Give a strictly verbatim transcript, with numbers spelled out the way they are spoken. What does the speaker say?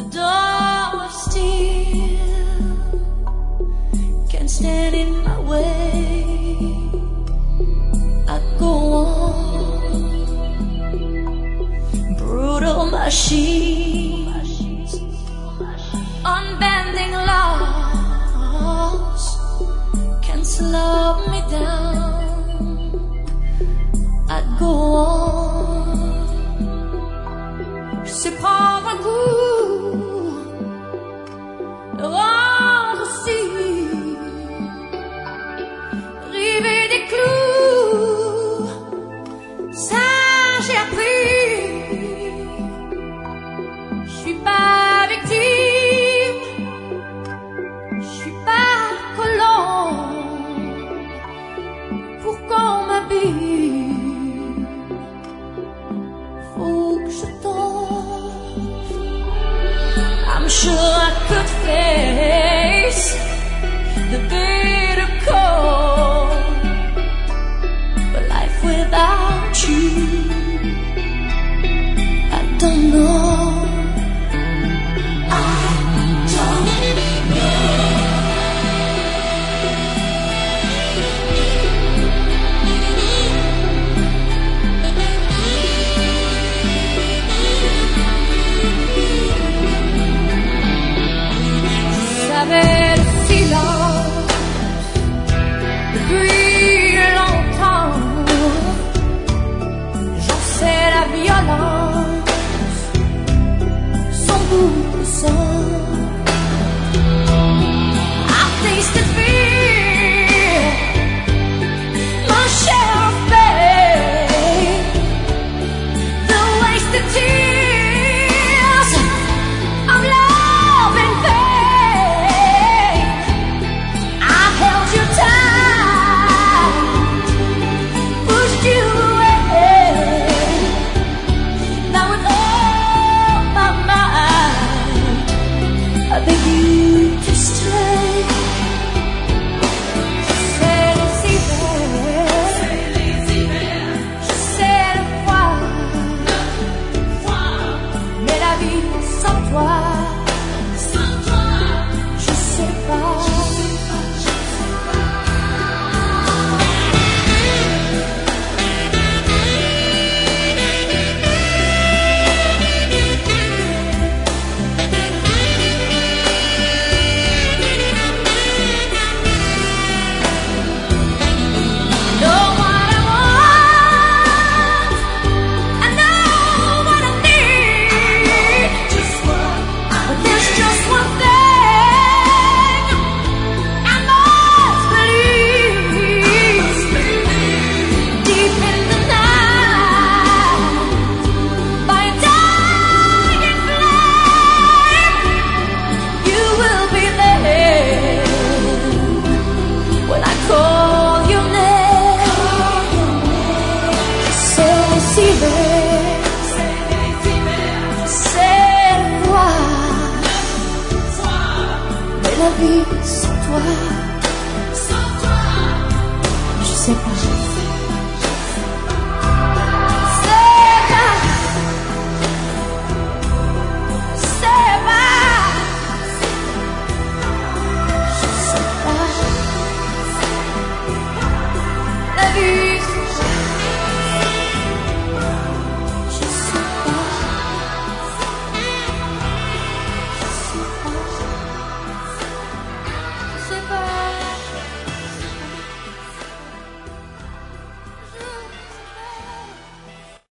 door of steel can't stand in my way. I go on, brutal machines, unbending laws can slow me down. I go on, c'est prendre un coup, rendre si, river des clous, ça j'ai appris. Je suis pas victime, je suis pas colon pour qu'on m'habille. Faut que je tombe. I'm sure I could face the bitter cold, but life without you, I don't know. I don't know. J'avais le silence depuis longtemps, j'en sais la violence, son goût de sang. I've tasted fear, my share of pain, the wasted tears of love and pain. I held you tight, pushed you away. Now with all my might, I beg you to stay. Je sais les hivers, je sais le froid, mais la vie sans toi, je sais pas. Know what I want, I know what I need, but there's just one thing I must believe. Deep in the night, by a dying flame, you will be there when I call your name. C'est les hivers, c'est le froid, mais la vie sans toi, je sais pas. C'est pas, c'est pas, je sais pas. La vie